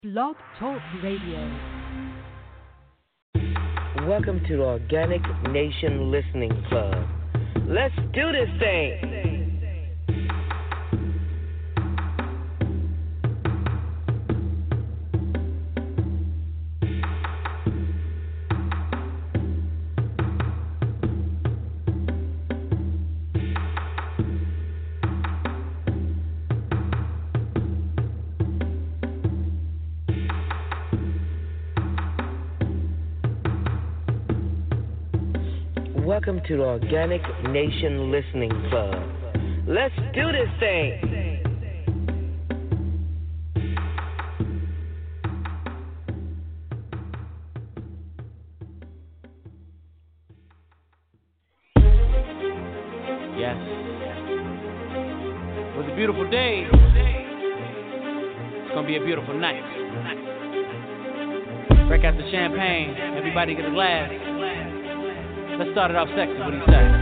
Blog Talk Radio. Welcome to the Organic Nation Listening Club. Let's do this thing. Welcome to the Organic Nation Listening Club. Let's do this thing. Yes. It was a beautiful day. It's gonna be a beautiful night. Break out the champagne. Everybody get a glass. Let's start it off sexy. What do you say?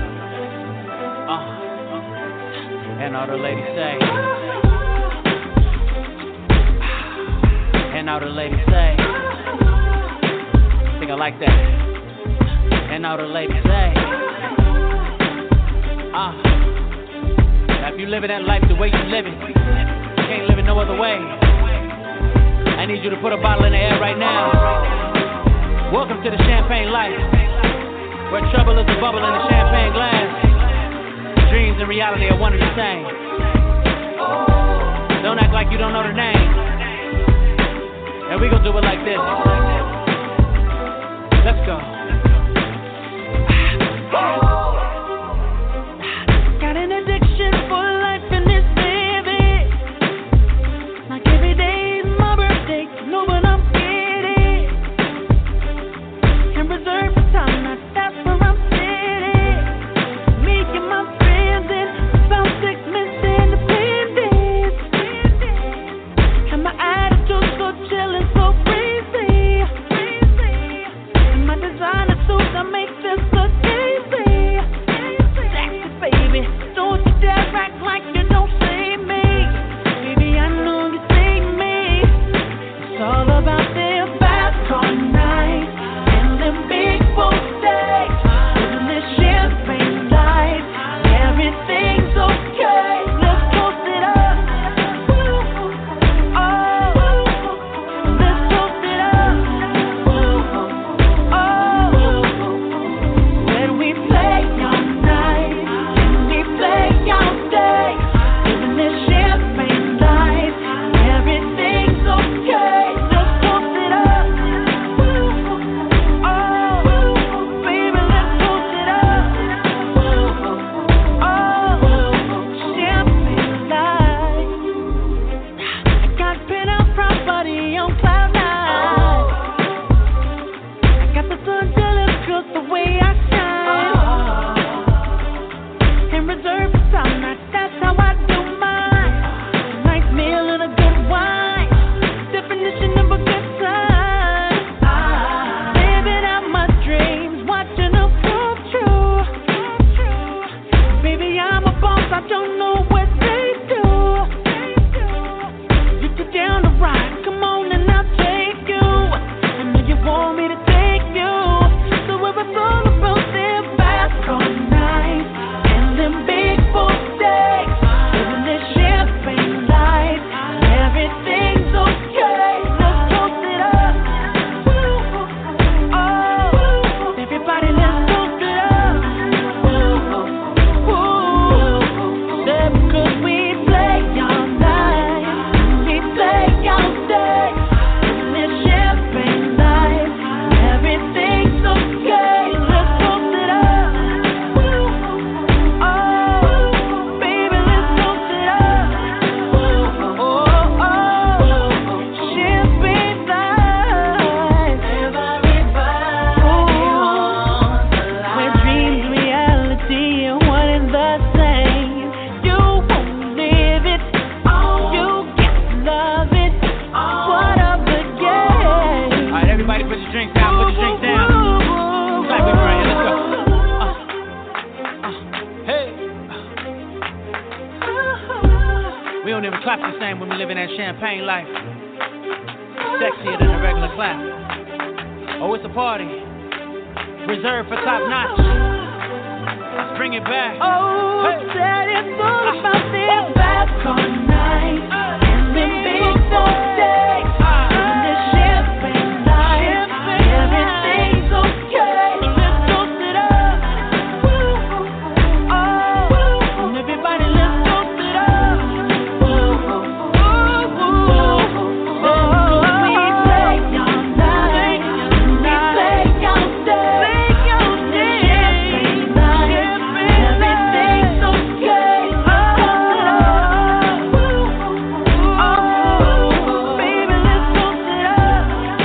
And all the ladies say. And all the ladies say. I think I like that. And all the ladies say. Now if you living that life the way you live it, you can't live it no other way. I need you to put a bottle in the air right now. Welcome to the champagne life, where trouble is a bubble in a champagne glass. Dreams and reality are one and the same. Don't act like you don't know the name. And we gon' do it like this. Let's go. Got an addiction for life in this baby. Like every day is my birthday. Know what I'm getting. Can't reserve the time. That's where I'm sitting. Me and my friends in about 6 months independence. And my attitude so chillin', so breezy. And my designer suits that make this look easy. Sexy baby, don't you dare act like you don't see me. Baby, I know you see me. It's all about this fast car night and them big boat days. Living this champagne life, everything's okay. Let's toast it up. Oh, let's toast it up. Oh, when we play all night and we play all day, living this champagne life, everything's okay. Let's toast it up. Oh, baby, let's toast it up. Oh, champagne life. I got penthouse property on cloud nine. I got the sun jealous just the way I shine. And reserve the time, that's how I do mine. Nice meal and a good wine. Definition of a good time. Living out my dreams, watching them come true. Baby, I'm a boss, I don't know what they do. You get down to ride, come on and I'll take you. I know you want me to take you. So if it's all about them fast car nights and them big boat days, living this champagne life, everything's okay. Let's toast it up. Oh, everybody, let's toast it up. Say because we play all night, we play all day, living this champagne life, everything's okay. Let's toast it up. Oh, baby, let's toast it up. Champagne life. When dreams reality and one and the same. You won't live it, you got to love it. What up the game? Alright, everybody put your drinks down, put your drinks down. It's like we were right here, let's go. Hey. We don't even clap the same when we live in that champagne life. sexier than a regular clap. Oh, it's a party reserved for top notch. Let's bring it back. Oh, that it's all about this bacon night and the big days. Living this champagne life, everything's okay. Let's toast it up. Oh, and everybody, let's toast it up. We take your night, we take your day. Champagne night, everything's okay. Baby, let's toast it up.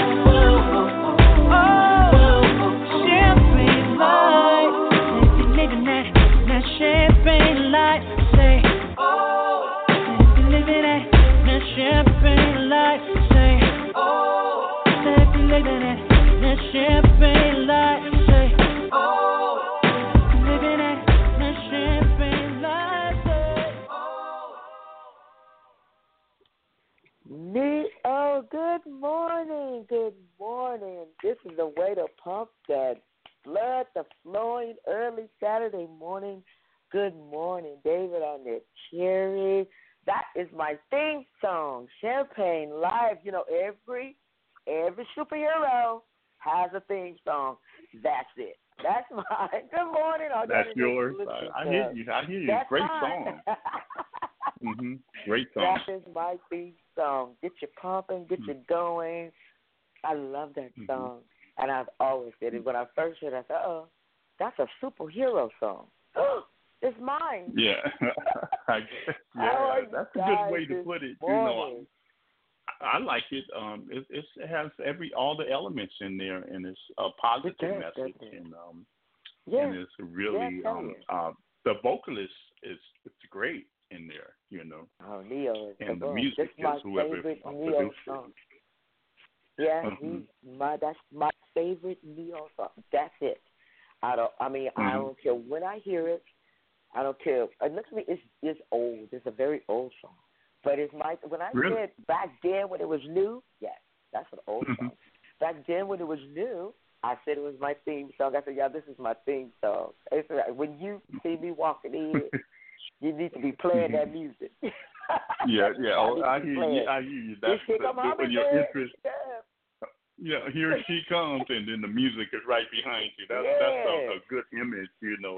Champagne light, living that champagne light. Say, living that champagne light. Say, living that champagne light. Say, living that champagne light. Oh, good morning. Good morning. This is the way to pump that blood to flowing early Saturday morning. Good morning, David on the cherry. That is my theme song, Champagne Live. You know, every superhero has a theme song. That's it. That's mine. Good morning. That's yours. I hear you. That's Great mine. song. Great song. That is my theme song. Get you pumping, get you going. I love that song. And I've always said it. When I first heard it, I said, oh, that's a superhero song. It's mine. Yeah. That's a good way to put it. You know, I like it. It has all the elements in there, and it's a positive message. And it's really the vocalist is great in there. You know. Oh, Neo is and the book. music This is is whoever my favorite Neo produced song. it. Yeah, that's my favorite Neo song. That's it. I don't care when I hear it. I don't care. Look at me. It's old. It's a very old song. But it's when I said back then when it was new, yes, that's an old song. Back then when it was new, I said it was my theme song. I said, yeah, this is my theme song. It's right. When you see me walking in, you need to be playing that music. Yeah. Oh, I hear you. That's when your interest. Yeah, here she comes, and then the music is right behind you. That's a good image, you know.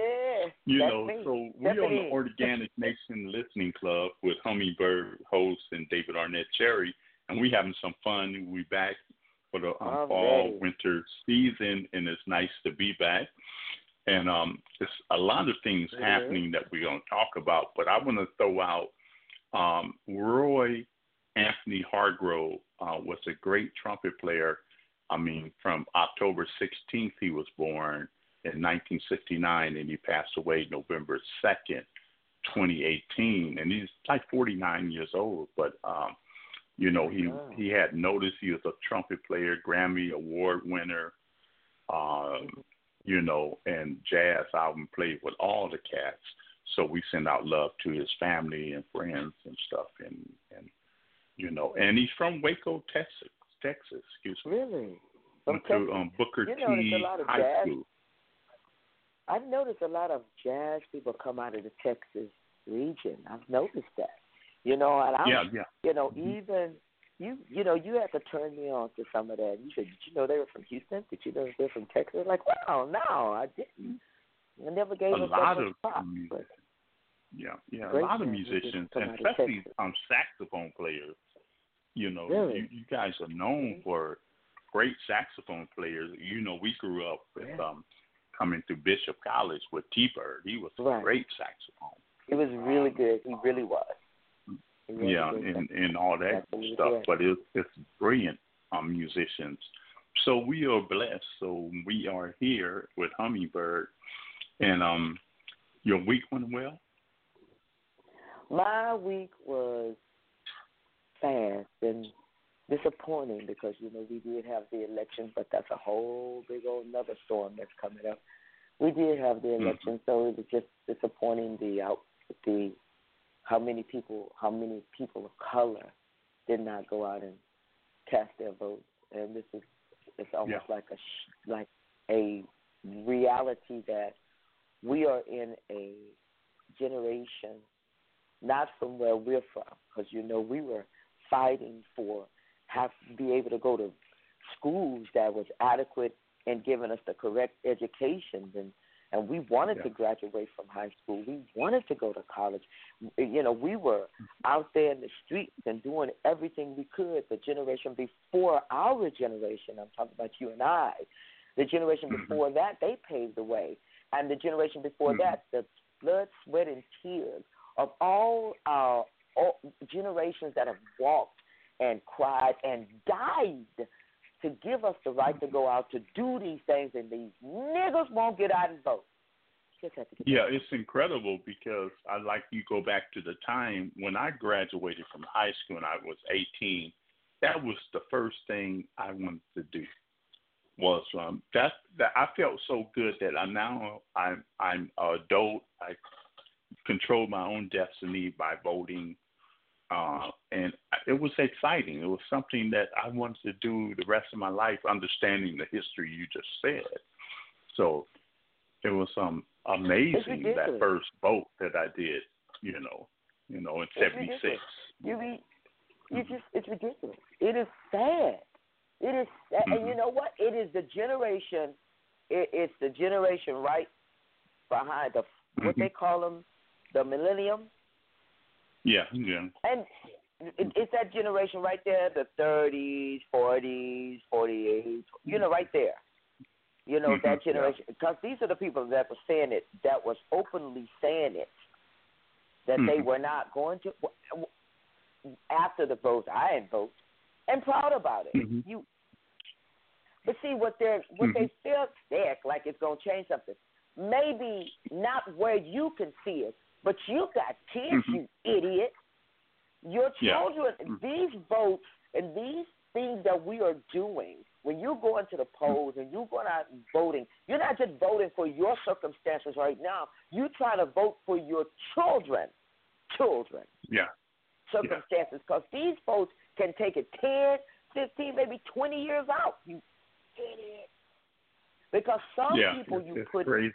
So we're on the Organic Nation Listening Club with Hummingbird host and David Arnett Cherry, and we're having some fun. We're back for the fall winter season, and it's nice to be back. And there's a lot of things happening that we're going to talk about, but I want to throw out Roy Anthony Hargrove was a great trumpet player. From October 16th, he was born in 1969, and he passed away November 2nd, 2018. And he's like 49 years old, but, he had noticed he was a trumpet player, Grammy Award winner, and jazz album played with all the cats. So we send out love to his family and friends and stuff, and he's from Waco, Texas. Excuse me. Really? Went to Booker T High School. I've noticed a lot of jazz people come out of the Texas region. I've noticed that. And even you had to turn me on to some of that. You said, did you know they were from Houston? Did you know they're from Texas? Like, wow, no, I didn't. I never gave a them lot that of pop. A lot of musicians, especially saxophone players. Really? You guys are known for great saxophone players. We grew up with coming to Bishop College with T-Bird. He was a great saxophone. He was really good. He really was. And all that stuff. But it's brilliant musicians. So we are blessed. So we are here with Hummingbird. And your week went well? My week was fast and disappointing because, we did have the election, but that's a whole big old another storm that's coming up. We did have the election, so it was just disappointing how many people of color did not go out and cast their vote, and it's almost like a reality that we are in a generation not from where we're from, because we were fighting for have to be able to go to schools that was adequate and giving us the correct education, and we wanted to graduate from high school. We wanted to go to college. We were out there in the streets and doing everything we could. The generation before our generation, I'm talking about you and I, the generation before that, they paved the way. And the generation before that, the blood, sweat, and tears of all our generations that have walked and cried and died to give us the right to go out to do these things, and these niggas won't get out and vote. It's incredible because you go back to the time when I graduated from high school and I was 18. That was the first thing I wanted to do. Was that I felt so good that I'm an adult. I control my own destiny by voting. And it was exciting. It was something that I wanted to do the rest of my life, understanding the history you just said. So it was amazing that first vote that I did, in 76. It's ridiculous. It is sad. It is sad. And you know what? It is the generation. It's the generation right behind what they call them, the millennium. Yeah. And it's that generation right there, the 30s, 40s, 48s, right there. That generation. Because these are the people that were saying it, that was openly saying it, that they were not going to. After the votes, I didn't vote, and proud about it. But see, what they feel sick, like it's going to change something. Maybe not where you can see it, but you got kids, you idiot. Your children, these votes and these things that we are doing, when you go into the polls and you're going out and voting, you're not just voting for your circumstances right now. You're trying to vote for your children. Circumstances, because these votes can take it 10, 15, maybe 20 years out. You idiot. Because some people you put crazy.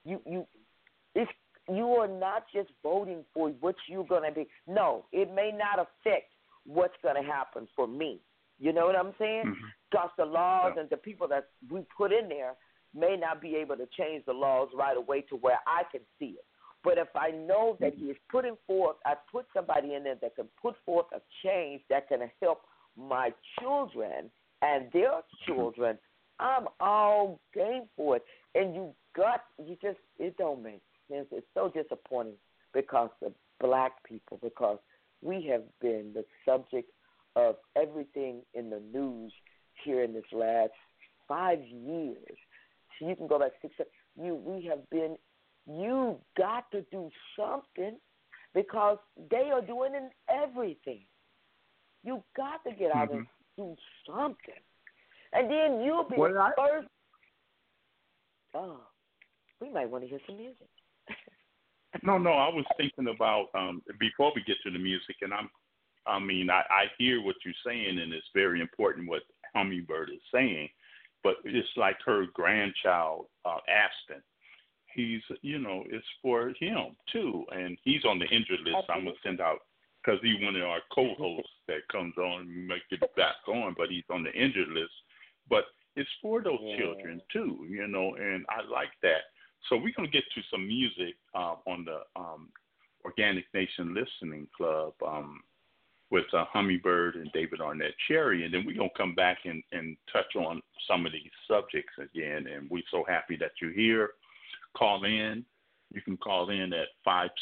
You are not just voting for what you're going to be. No, it may not affect what's going to happen for me. You know what I'm saying? Because the laws and the people that we put in there may not be able to change the laws right away to where I can see it. But if I know that he is putting forth, I put somebody in there that can put forth a change that can help my children and their children, I'm all game for it. And it don't make sense. It's so disappointing because of black people, because we have been the subject of everything in the news here in this last 5 years. So you can go back 6 years. You got to do something because they are doing everything. You got to get out and do something. And then you'll be the first. Oh, we might want to hear some music. No, I was thinking about before we get to the music, and I hear what you're saying, and it's very important what Hummingbird is saying, but it's like her grandchild, Aston. He's, it's for him too, and he's on the injured list. I'm gonna send out because he's one of our co-hosts that comes on and make it back on, but he's on the injured list. But it's for those children too, and I like that. So we're gonna get to some music on the Organic Nation Listening Club with Hummingbird and David Arnett Cherry, and then we're gonna come back and touch on some of these subjects again. And we're so happy that you're here. Call in. You can call in at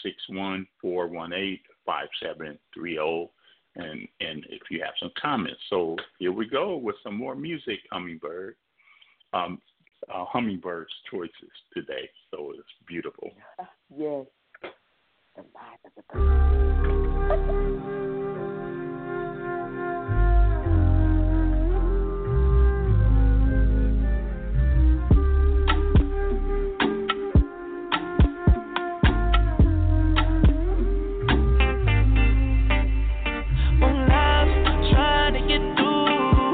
561-418-5730, and if you have some comments. So here we go with some more music, Hummingbird. Hummingbird's choices today, so it's beautiful. Yes. Trying to get through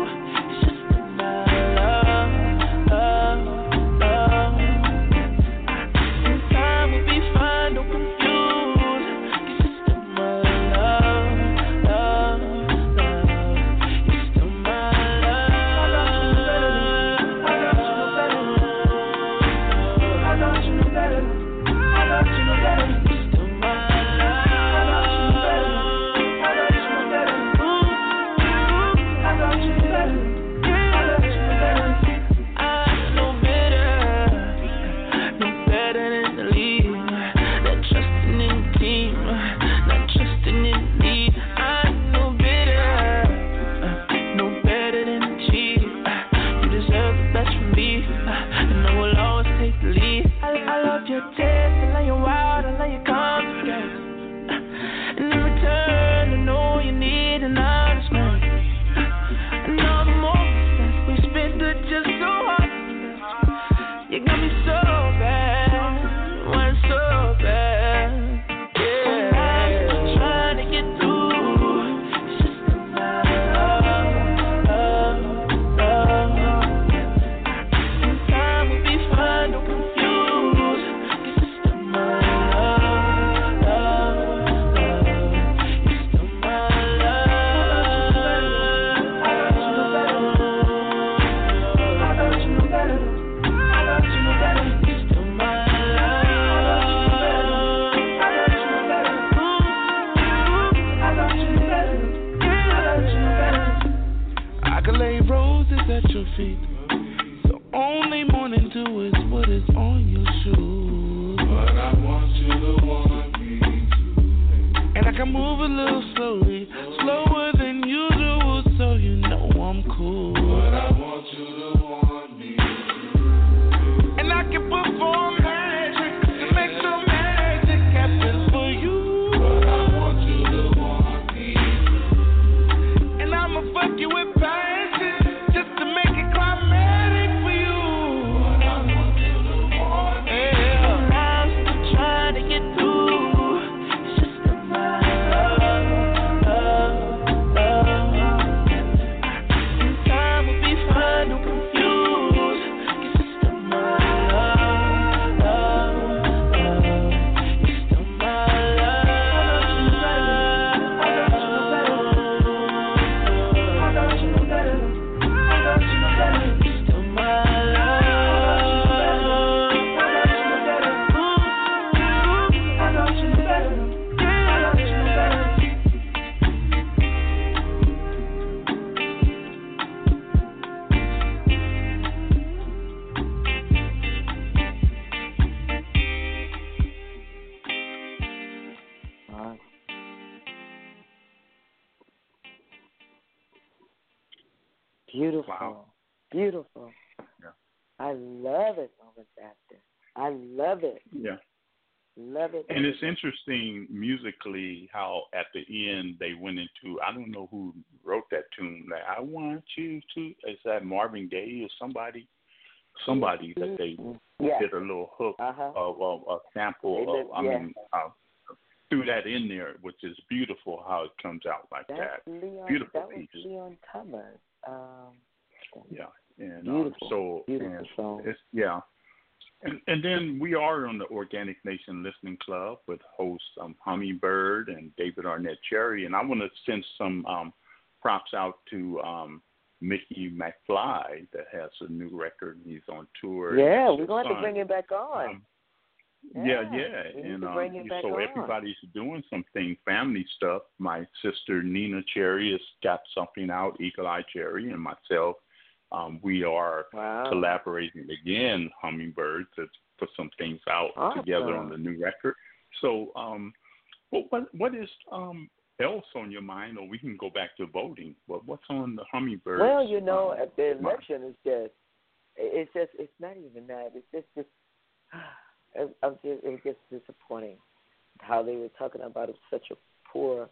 lay roses at your feet. So only mourning dew is what is on your shoes. But I want you to want me too. And I can move a little slowly, slower than usual, so you know I'm cool. But I want you to want me too. And I can perform magic to make some magic happen for you. But I want you to want me too. And I'ma fuck you with passion just to make it climatic for you. But I want you to want me too. Yeah. I'm still trying to get through. It's just a matter of love. And time will be fine, don't confuse. It's just a matter of love. It's just a matter of Beautiful. Wow. Beautiful. Yeah. I love it, Mama Zapta. I love it. Yeah. Love it. And it's interesting musically how at the end they went into, I don't know who wrote that tune, like, I want you to, is that Marvin Gaye or somebody that they did a little hook of a sample of, threw that in there, which is beautiful how it comes out like that. Beautiful piece. Was Leon Thomas. Yeah. And beautiful song. It's, yeah. And then we are on the Organic Nation Listening Club with hosts Hummingbird and David Arnett Cherry. And I want to send some props out to Mickey McFly that has a new record. He's on tour. Yeah, we're going to have to bring him back on. Yeah. And so everybody's doing something, family stuff. My sister Nina Cherry has got something out, Eagle Eye Cherry, and myself. We are collaborating again, Hummingbird, to put some things out together on the new record. So, what is else on your mind, or we can go back to voting? What's on the Hummingbird? Well, at the election, it's not even that. It's just it was just disappointing how they were talking about it, such a poor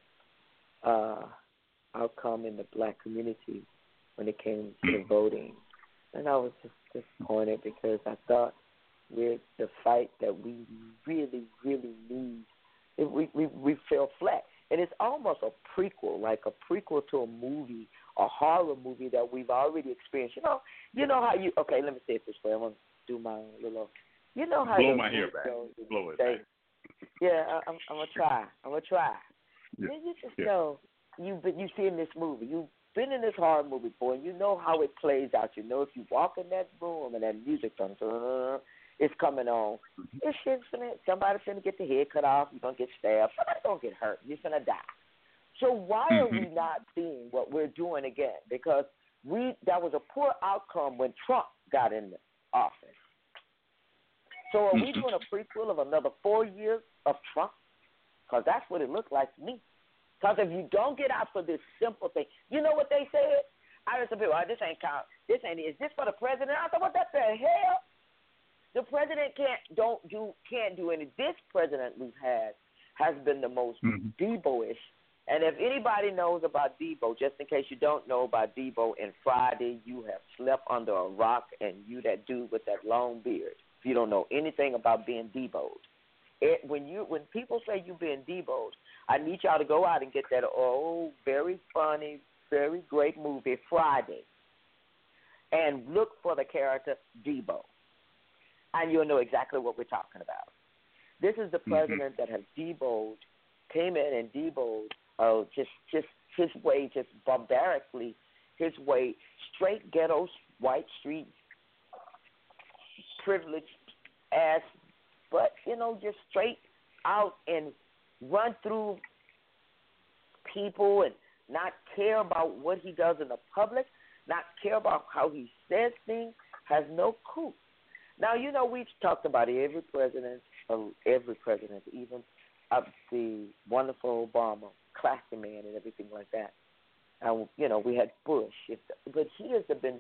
outcome in the black community when it came to the voting. And I was just disappointed because I thought with the fight that we really, really need, we fell flat. And it's almost a prequel, like a prequel to a movie, a horror movie that we've already experienced. You know how you, okay, let me say it this way. I'm going to do my little, you know how blow my hair back. Blow it back. Yeah, I'm going to try. Yeah. You just know, you've seen this movie. You've been in this horror movie before, and you know how it plays out. You know if you walk in that room and that music comes on, it's coming on. It's shit's somebody's going to get the head cut off. You're going to get stabbed. Somebody's going to get hurt. You're going to die. So why are we not seeing what we're doing again? Because that was a poor outcome when Trump got in the office. So are we doing a prequel of another 4 years of Trump? Because that's what it looked like to me. Because if you don't get out for this simple thing, you know what they said? I heard some people, this ain't count. Is this for the president? I thought, what the hell? The president can't do any. This president we've had has been the most Debo-ish. And if anybody knows about Debo, just in case you don't know about Debo, and Friday you have slept under a rock, and you that dude with that long beard, if you don't know anything about being Debo'd. When people say you being Debo'd, I need y'all to go out and get that very funny, very great movie, Friday, and look for the character Debo, and you'll know exactly what we're talking about. This is the president that has Debo'd, came in and Debo'd, just his way, just barbarically, his way, straight ghetto, white street, privileged ass, but, just straight out and run through people and not care about what he does in the public. not care about how he says things, has no clue. Now, you know, we've talked about every president, even up the wonderful Obama, classy man and everything like that. And, you know, we had Bush. But he has been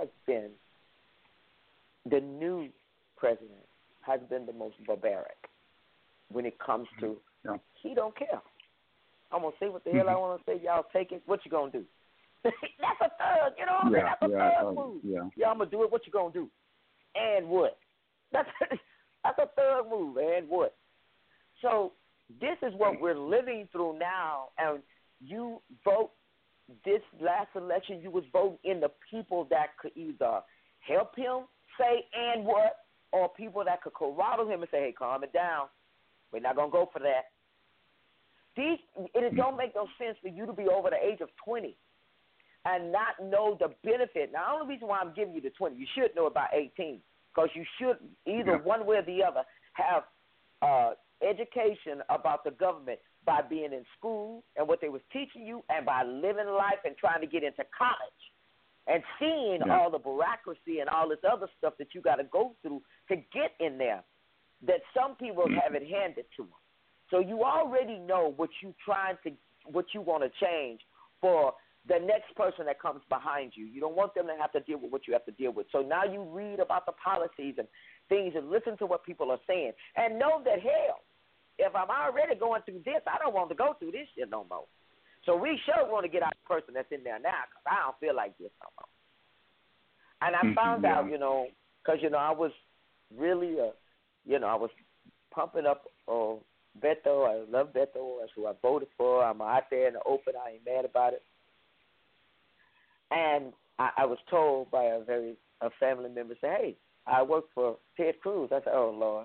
the new president, has been the most barbaric when it comes to, he don't care. I'm going to say what the hell I want to say. Y'all take it. What you going to do? That's a thug. You know what I mean? That's a thug move. Yeah, I'm going to do it. What you going to do? And what? That's a thug move. And what? So this is what we're living through now. And you vote this last election, you was voting in the people that could either help him say and what, or people that could corral him and say, hey, calm it down. We're not going to go for that. It don't make no sense for you to be over the age of 20 and not know the benefit. Now, the only reason why I'm giving you the 20, you should know about 18, because you should either one way or the other have education about the government by being in school and what they was teaching you, and by living life and trying to get into college and seeing all the bureaucracy and all this other stuff that you got to go through to get in there, that some people have it handed to them. So you already know what you want to change for the next person that comes behind you. You don't want them to have to deal with what you have to deal with. So now you read about the policies and things and listen to what people are saying and know that, hell, if I'm already going through this, I don't want to go through this shit no more. So we sure want to get out the person that's in there now, because I don't feel like this no more. And I found out, you know, because, you know, I was really, I was pumping up Beto. I love Beto. That's who I voted for. I'm out there in the open. I ain't mad about it. And I was told by a family member, say, hey, I work for Ted Cruz. I said, oh, Lord.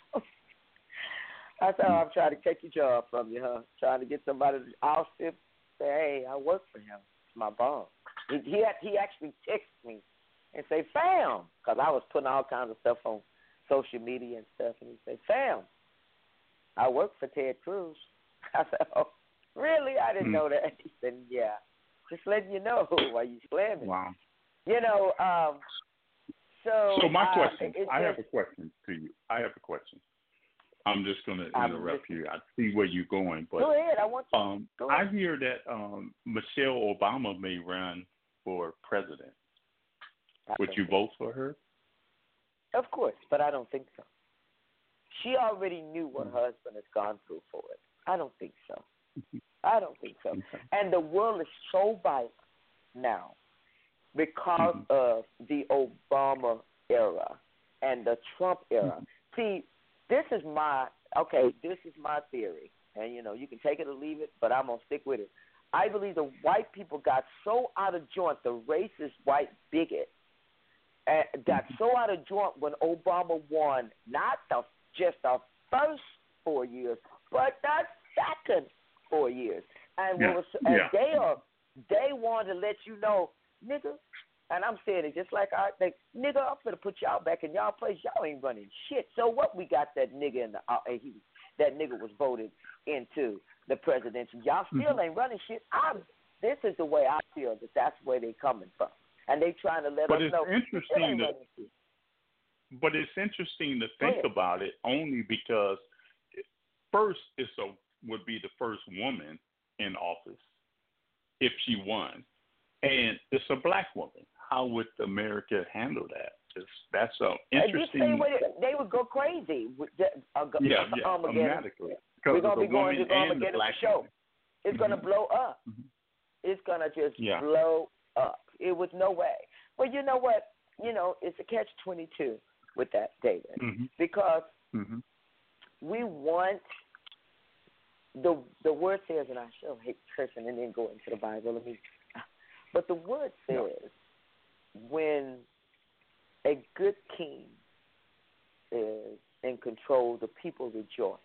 I said, I'm trying to take your job from you, huh? Trying to get somebody to oust him. Say, hey, I work for him. It's my boss. He actually texted me and say, fam, because I was putting all kinds of stuff on social media and stuff. And he said, fam, I work for Ted Cruz. I said, oh, really? I didn't know that. He said, yeah. Just letting you know why you slamming. Wow. You know, so my question, I have a question to you. I'm just going to interrupt you. I see where you're going, but go ahead. I want to. I hear that Michelle Obama may run for president. Would you vote for her? Of course, but I don't think so. She already knew what her husband has gone through for it. I don't think so. And the world is so violent now because of the Obama era and the Trump era. See, this is my theory. And, you know, you can take it or leave it, but I'm going to stick with it. I believe the white people got so out of joint, the racist white bigot, got so out of joint when Obama won, not just the first 4 years, but the second 4 years. And they wanted to let you know, nigga, and I'm saying it just like I think, nigga, I'm going to put y'all back in y'all place. Y'all ain't running shit. So what, we got that nigga that nigga was voted into the presidency. Y'all still ain't running shit. This is the way I feel that's where they coming from. And they trying to let us know. But it's interesting to think about it only because first would be the first woman in office if she won. And it's a black woman. How would America handle that? That's interesting. They would go crazy. Automatically. We're going to be going to Armageddon show. It's going to blow up. It's going to just blow up. It was no way. But you know what? You know, it's a catch-22 with that, David. Because we want, the word says, and I sure hate cursing and then go into the Bible. But the word says when a good king is in control, the people rejoice.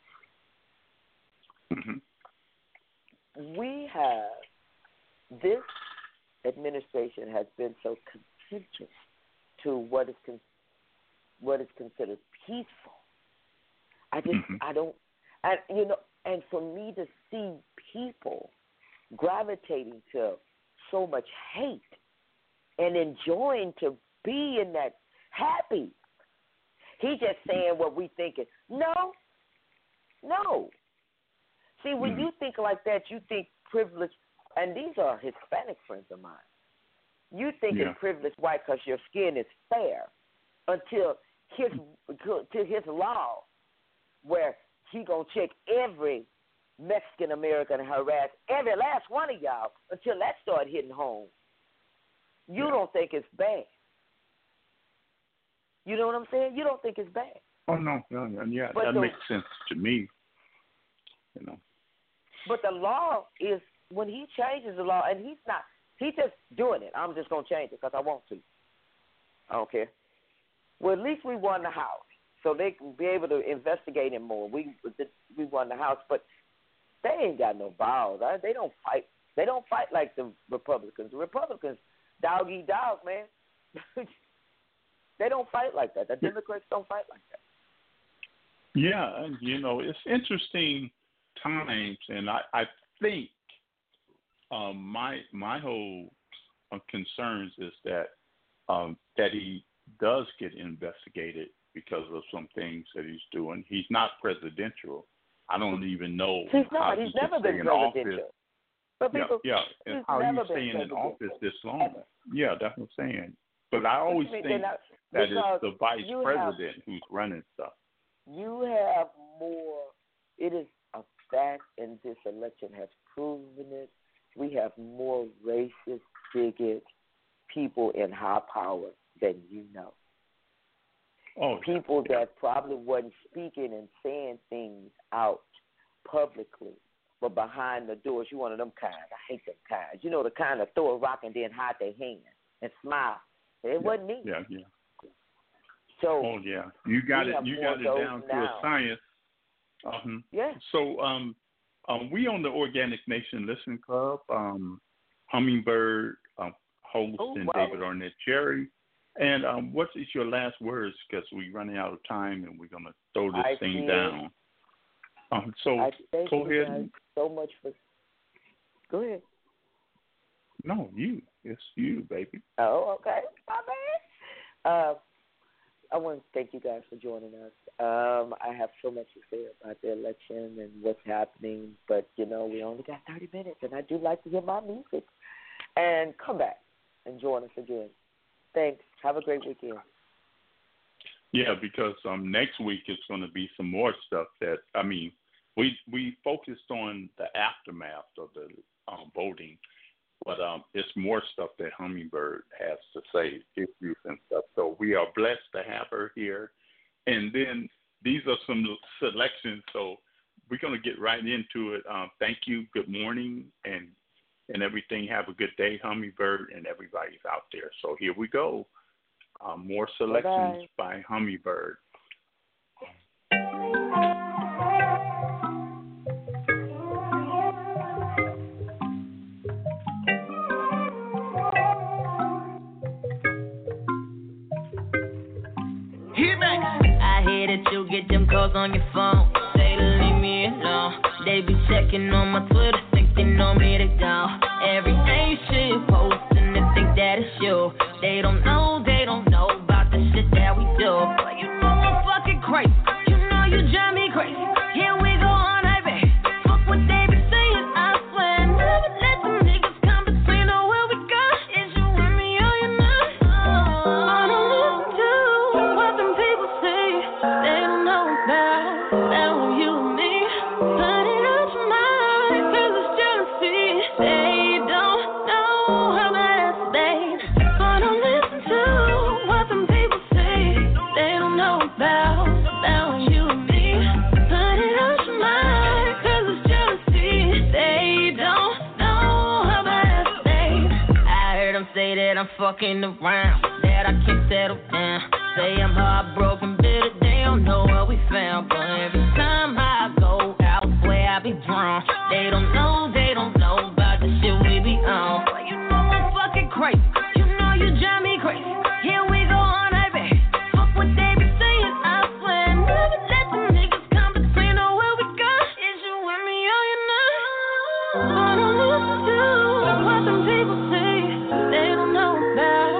We have, this administration has been so contentious to what is considered peaceful. I don't, and you know, and for me to see people gravitating to so much hate and enjoying to be in that happy. He just saying what we thinking. No. See, when you think like that, you think privilege, and these are Hispanic friends of mine. You thinking privileged white because your skin is fair until his law where he gonna check every Mexican American and harass every last one of y'all until that start hitting home. You don't think it's bad. You know what I'm saying? You don't think it's bad. Oh no, yeah, but that makes sense to me. You know. But the law is when he changes the law, and he's just doing it. I'm just gonna change it because I want to. I don't care. Well, at least we won the House, so they can be able to investigate him more. We won the House, but they ain't got no balls. They don't fight. They don't fight like the Republicans. The Republicans, dog eat dog, man. They don't fight like that. The Democrats don't fight like that. Yeah, you know, it's interesting times, and I think my whole concerns is that he does get investigated because of some things that he's doing. He's not presidential. I don't even know how he's never been presidential. But people, and how he's staying in office this long. Yeah, that's what I'm saying. But I always think that it's the vice president who's running stuff. You have more. It is a fact, and this election has proven it. We have more racist, bigot people in high power than you know. People that probably wasn't speaking and saying things out publicly, but behind the doors. You one of them kind. I hate them kinds. You know, the kind that throw a rock and then hide their hand and smile. It wasn't me. Yeah. So, you got it down to a science. Yeah. So, we on the Organic Nation Listen Club, Hummingbird host and David Arnett Cherry. And what is your last words? Because we're running out of time, and we're gonna throw this thing down. So thank go you ahead. Guys so much for. Go ahead. No, you. It's you, baby. Oh, okay. My bad. I want to thank you guys for joining us. I have so much to say about the election and what's happening, but, you know, we only got 30 minutes, and I do like to hear my music. And come back and join us again. Thanks. Have a great weekend. Yeah, because next week is going to be some more stuff that, I mean, we focused on the aftermath of the voting, but it's more stuff that Hummingbird has to say, issues and stuff. So we are blessed to have her here. And then these are some selections, so we're going to get right into it. Thank you. Good morning and everything. Have a good day, Hummingbird, and everybody's out there. So here we go. More selections by Hummingbird. I hear that you get them calls on your phone. Say to leave me alone. They be checking on my Twitter, think they know me to go. Every day shit posting and think that it's you. They don't know about the shit that we do. But you know I'm fucking crazy. You know you drive me crazy. Here we go on, baby. Fuck what they be saying, I swear. Never let them niggas come between or where we go. Is you with me or you not? I don't listen to what them people say. They don't know about that when you and me. Put it out your mind, cause it's jealousy. They don't know how bad it's made. I don't listen to what them people say. They don't know about that when you and me. Put it out your mind, cause it's jealousy. They don't know how bad it's made. I heard them say that I'm fucking around, that I can't settle down. Say I'm heartbroken, bitter, they don't know what we found. But every time I go out, swear I be drawn. They don't know about the shit we be on. But you know I'm fucking crazy. You know you drive me crazy. Here we go on, baby. Fuck what they be saying, I swear. Never let them niggas come between or where we go. Is you with me or you not? I don't listen to what them people say. They don't know about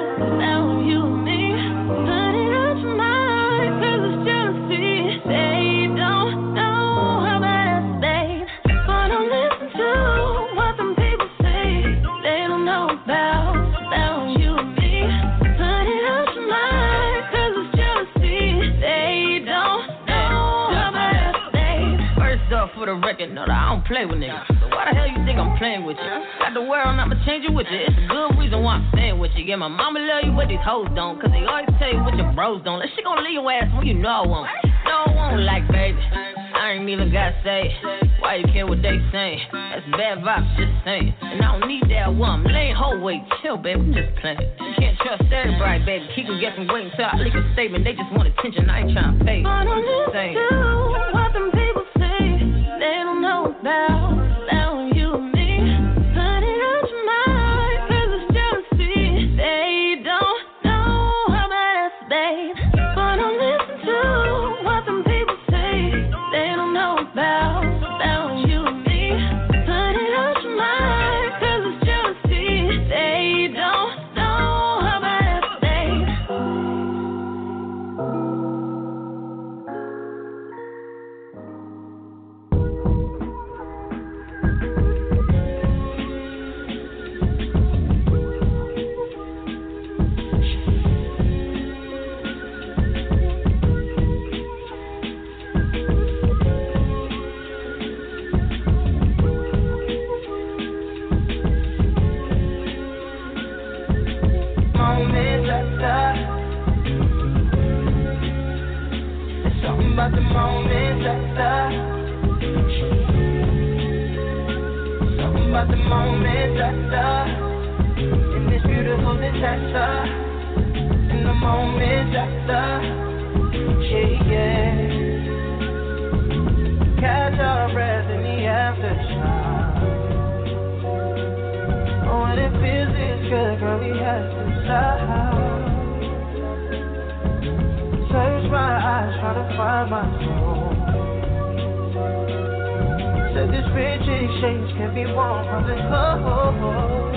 the record, know that I don't play with niggas. So why the hell you think I'm playing with you? Got the world, I'ma change it with you. It's a good reason why I'm staying with you. Yeah, my mama love you, but these hoes don't. Cause they always tell you what your bros don't. That shit gon' leave your ass when you know I won't. No, I won't like, baby. I ain't even gotta say it. Why you care what they saying? That's bad vibes, just saying. And I don't need that one. Lane whole way, chill, baby, I'm just playing. You can't trust everybody, baby. Keep them guessing, waiting till I leak a statement. They just want attention, I ain't trying to pay. I don't listen to what them people say. They don't know about that when you and me. Put it out your mind, cause it's jealousy. They don't know how bad it's babe. But don't listen to what them people say. They don't know about that when you and me. Put it out your mind, cause it's jealousy. They don't know how bad it's babe. Moments after, there's something about the moments after. Something about the moments after. In this beautiful disaster. In the moments after. Yeah. Catch our breath in the aftershock. Oh, and it feels this good, girl, we have to stop. Search my eyes, try to find my soul. Said this rich exchange can be warm from the cold.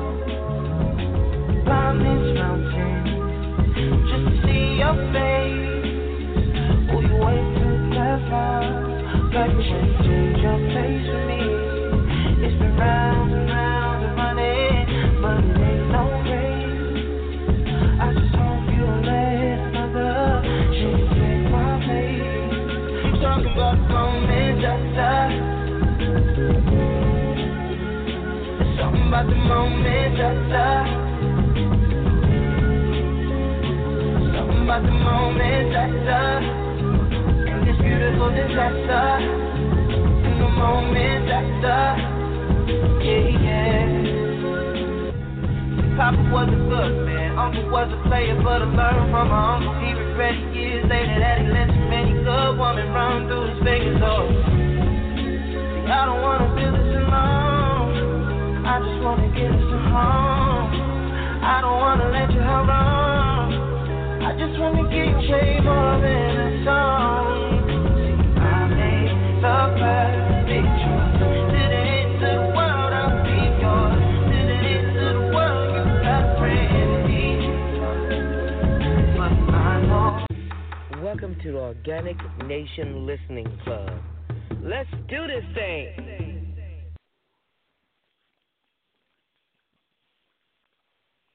Climb this mountain just to see your face. Oh, you wait too clever. Like you should change your place with me. It's been round and round and running, but it ain't no race. I just hope you don't let another shit take my place. I'm talking about the moments after. There's something about the moments after. Something about the moments after. In this beautiful disaster. In the moments after. Yeah. Papa was a good man, Uncle was a player, but I learned from my uncle. He regretted years later that he let too many good women run through his fingers. Oh, see, I don't wanna do this alone. I just wanna get us to home. I don't wanna let you have wrong. I just wanna get you way more than a song. See, I made the perfect choice. Did it into the world, I'll be yours. Did it into the world, you got a friend in me. But I know. Welcome to the Organic Nation Listening Club. Let's do this thing.